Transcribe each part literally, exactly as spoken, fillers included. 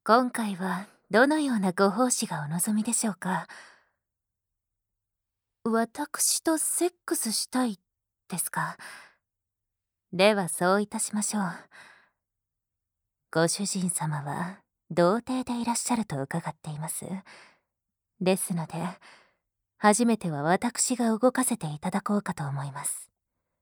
今回はどのようなご奉仕がお望みでしょうか。私とセックスしたいですか。ではそういたしましょう。ご主人様は童貞でいらっしゃると伺っています。ですので、初めては私が動かせていただこうかと思います。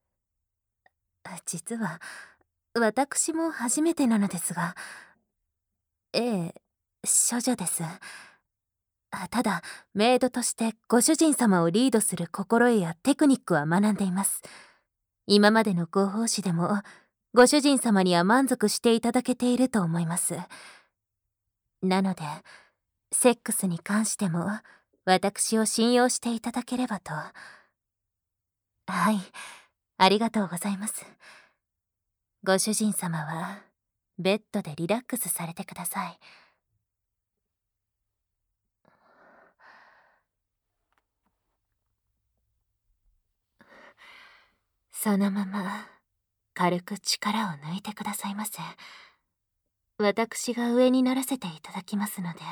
実は、私も初めてなのですが、ええ、処女です。ただ、メイドとしてご主人様をリードする心得やテクニックは学んでいます。今までのご奉仕でも、ご主人様には満足していただけていると思います。なので、セックスに関しても、私を信用していただければと。はい、ありがとうございます。ご主人様は、ベッドでリラックスされてください。そのまま、軽く力を抜いてくださいませ。私が上にならせていただきますので。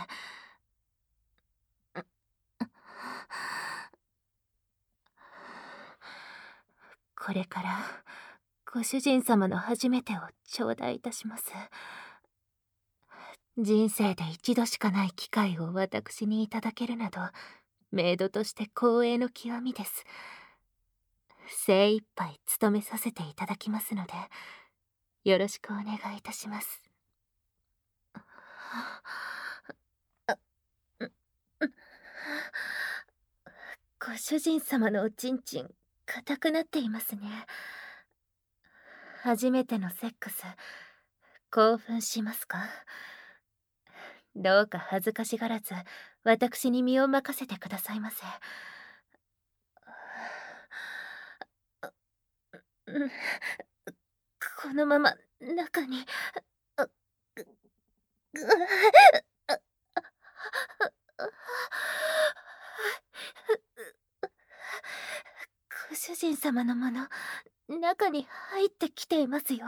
これから、ご主人様の初めてを頂戴いたします。人生で一度しかない機会を私にいただけるなど、メイドとして光栄の極みです。精一杯務めさせていただきますので、よろしくお願いいたします。ご主人様のおちんちん、硬くなっていますね。初めてのセックス、興奮しますか？どうか恥ずかしがらず、私に身を任せてくださいませ。このまま中に。ご主人様のもの、中に入ってきていますよ。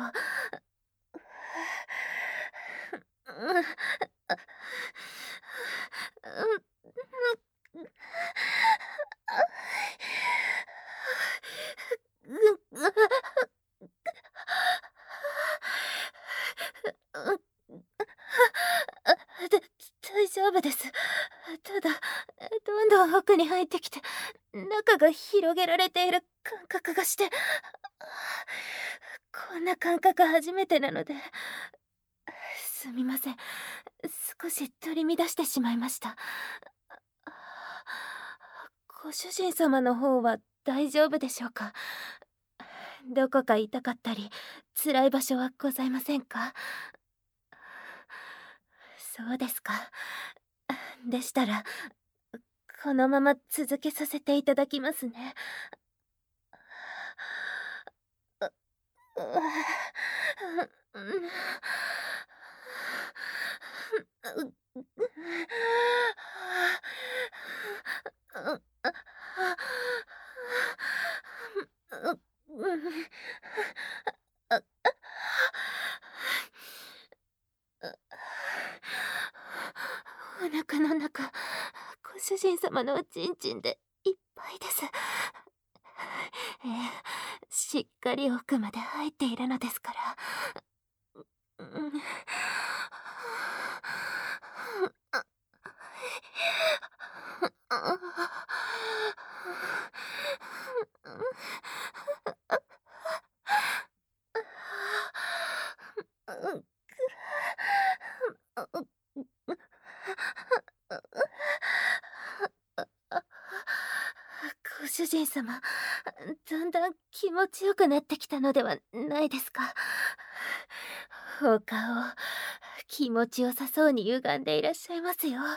大丈夫です。ただ、どんどん奥に入ってきて、中が広げられている感覚がして、こんな感覚初めてなので、すみません。少し取り乱してしまいました。ご主人様の方は大丈夫でしょうか？どこか痛かったり、辛い場所はございませんか？そうですか。でしたら、このまま続けさせていただきますね。お腹の中、ご主人様のおちんちんでいっぱいです。ええ、しっかり奥まで入っているのですから。ご主人様、だんだん気持ちよくなってきたのではないですか。お顔、気持ちよさそうに歪んでいらっしゃいますよ。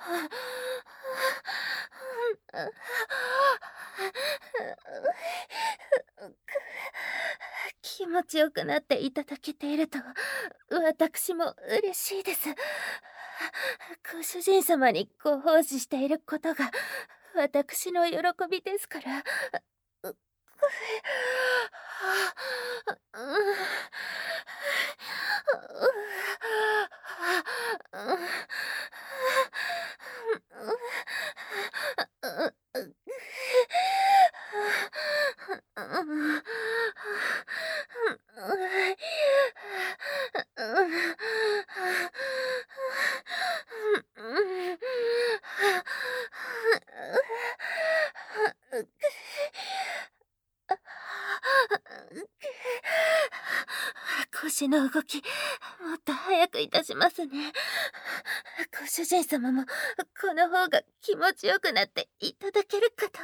気持ちよくなっていただけていると私も嬉しいです。ご主人様にご奉仕していることが私の喜びですから。う腰の動き、もっと早くいたしますね。ご主人様もこの方が気持ちよくなっていただけるかと。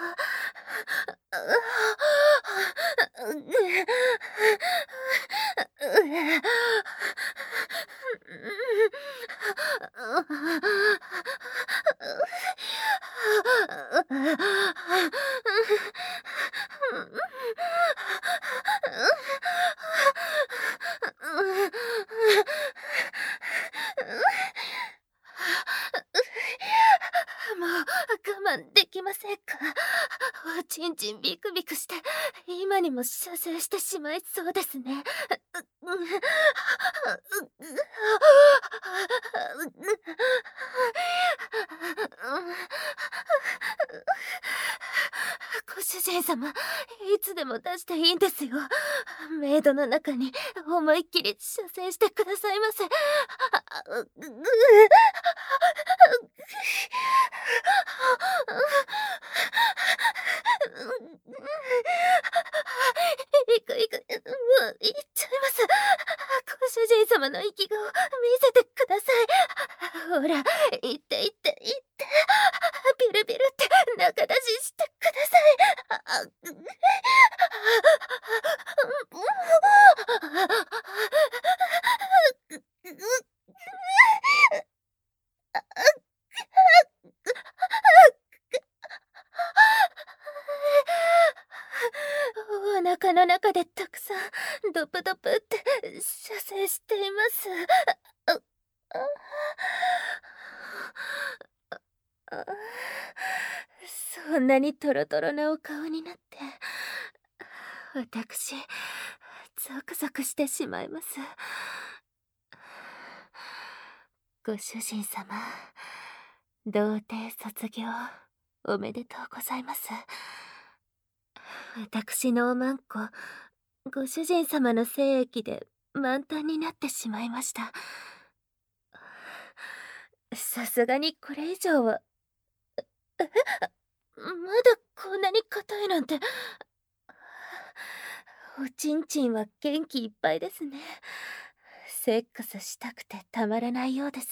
もう我慢できませんか？おちんちんビクビクして今にも射精してしまいそうですね。ご主人様、いつでも出していいんですよ。メイドの中に思いっきり射精してくださいませ。いくいく、もう行っちゃいます。ご主人様の生き顔見せてください。ほら、行って行って行って。ビルビルって中出ししてください。お腹の中でたくさんドプドプって射精しています。そんなにトロトロなお顔になって私ゾクゾクしてしまいます。ご主人様、童貞卒業おめでとうございます。私のおまんこ、ご主人様の精液で満タンになってしまいました。さすがにこれ以上は。え、まだこんなに硬いなんて。おちんちんは元気いっぱいですね。セックスしたくてたまらないようです。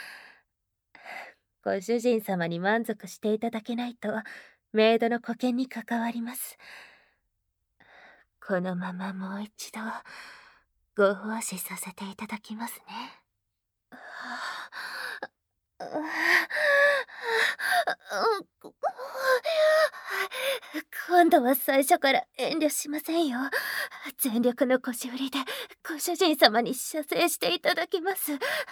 ご主人様に満足していただけないとメイドの保険に関わります。このままもう一度ご奉仕させていただきますね。今度は最初から遠慮しませんよ。全力の腰振りでご主人様に射精していただきます。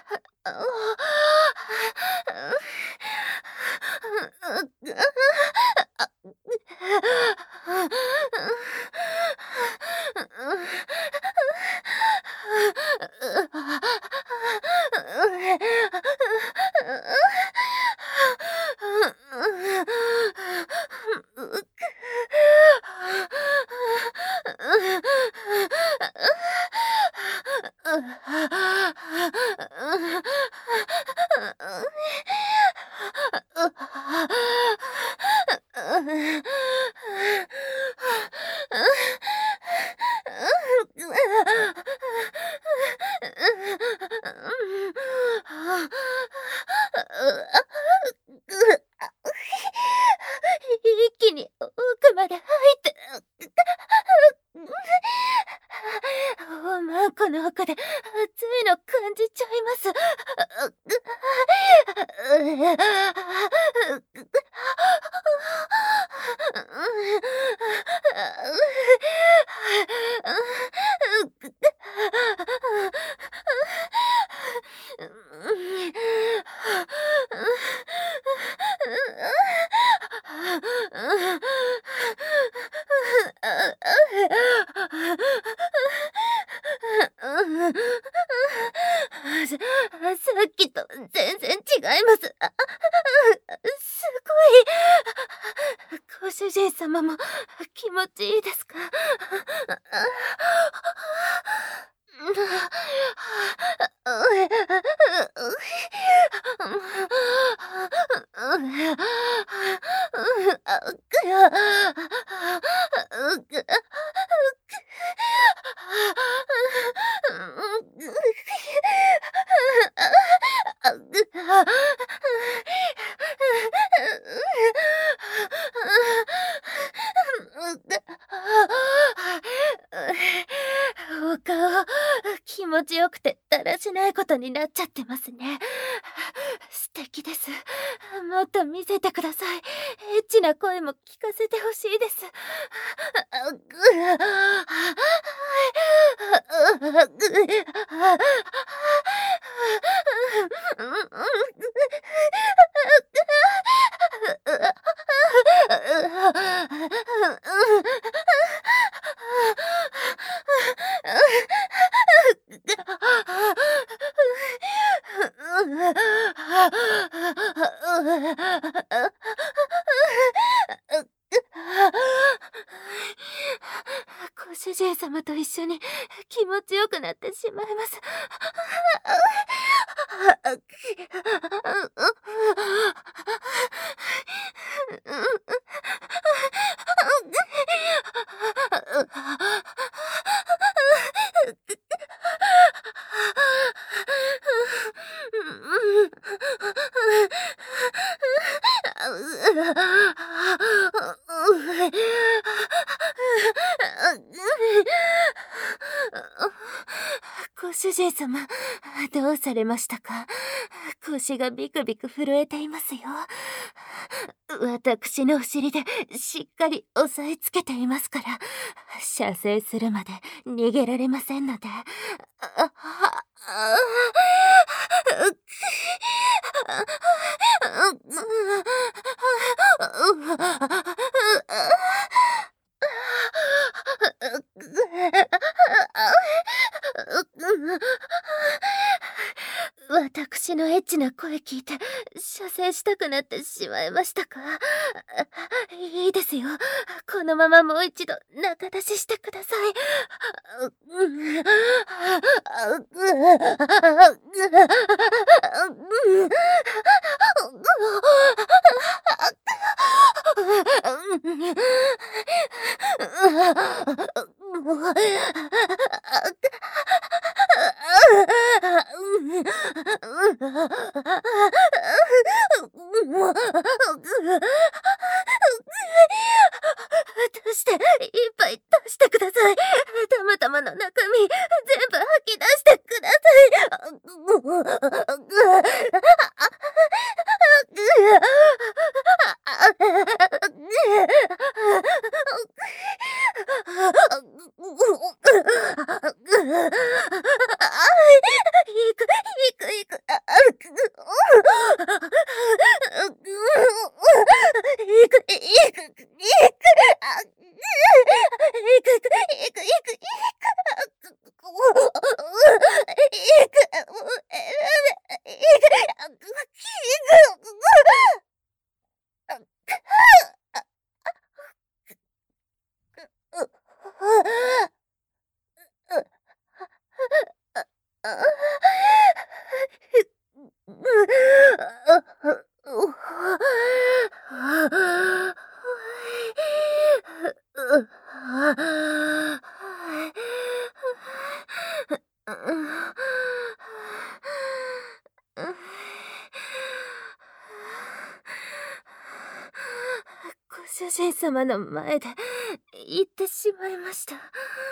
一気に奥まで入っておまんこの奥で熱いの感じちゃいます。 います。あ、すごい。ご主人様も気持ちいいですか？お顔、気持ちよくてだらしないことになっちゃってますね。素敵です。もっと見せてください。エッチな声も聞かせてほしいです。ご主人様と一緒に気持ちよくなってしまいます。ご主人様、どうされましたか？腰がビクビク震えていますよ。私のお尻でしっかり押さえつけていますから、射精するまで逃げられませんので。あああ私のエッチな声聞いて射精したくなってしまいましたか？いいですよ。このままもう一度仲出ししてください。出して、いっぱい出してください。たまたまの中身、全部吐き出してくだいく、いく、いく、あ、いく、いく、いく、いく、あ、いく、いく、いく、いく、いく、いく、いく、ご主人様の前で言ってしまいました。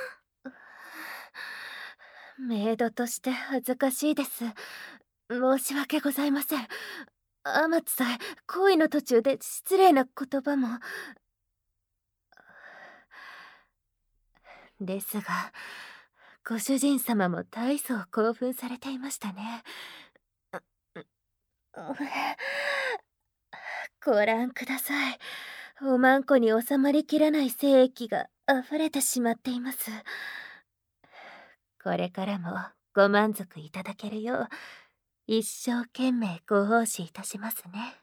メイドとして恥ずかしいです。申し訳ございません。あまつさえ行為の途中で失礼な言葉も。ですが、ご主人様も大層興奮されていましたね。ご覧ください。おまんこに収まりきらない精液が溢れてしまっています。これからもご満足いただけるよう一生懸命ご奉仕いたしますね。